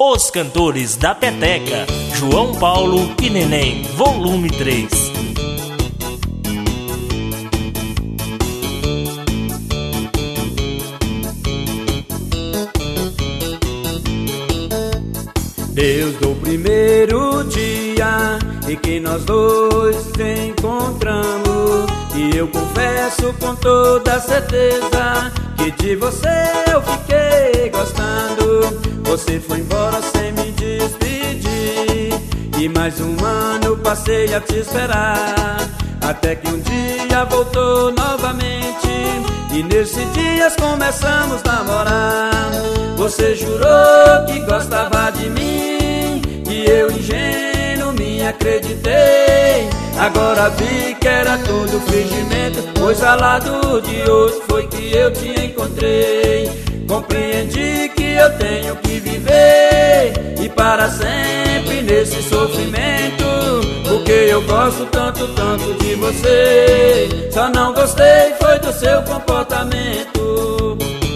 Os Cantores da Peteca, João Paulo e Neném, volume 3. Desde o primeiro dia em que nós dois se encontramos, e eu confesso com toda certeza que de você eu fiquei gostando. Você foi embora sem me despedir, e mais um ano eu passei a te esperar, até que um dia voltou novamente, e nesses dias começamos a namorar. Você jurou que gostava de mim, e eu ingênuo me acreditei. Agora vi que era tudo fingimento, pois ao lado de outro foi que eu te encontrei. Compreendi que eu tenho que viver, e para sempre nesse sofrimento, porque eu gosto tanto, tanto de você. Só não gostei foi do seu comportamento.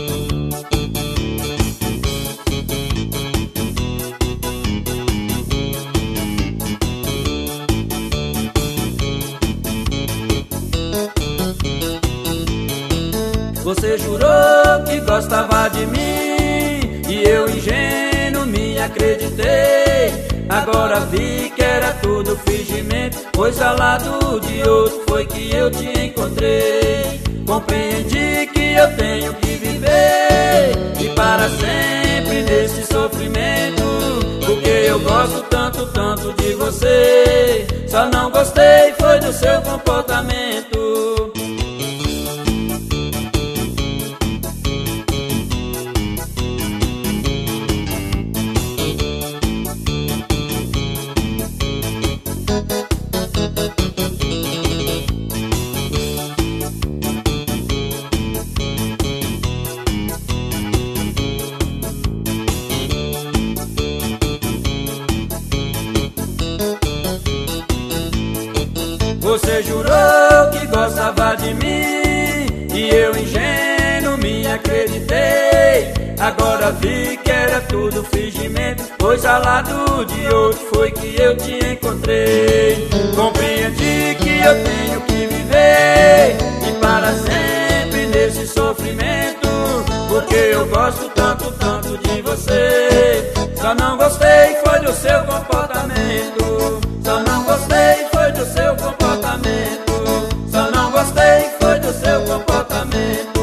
Você jurou que gostava de mim, e eu ingênuo me acreditei. Agora vi que era tudo fingimento, pois ao lado de outro foi que eu te encontrei. Compreendi que eu tenho que viver, e para sempre nesse sofrimento, porque eu gosto tanto, tanto de você. Só não gostei foi do seu comportamento. Você jurou que gostava de mim, e eu ingênuo me acreditei. Agora vi que era tudo fingimento, pois ao lado de outro foi que eu te encontrei. Compreendi que eu tenho que viver, e para sempre nesse sofrimento, porque eu gosto tanto, tanto de você. Só não gostei foi do seu comportamento. Só não gostei foi do seu comportamento. Só não gostei foi do seu comportamento.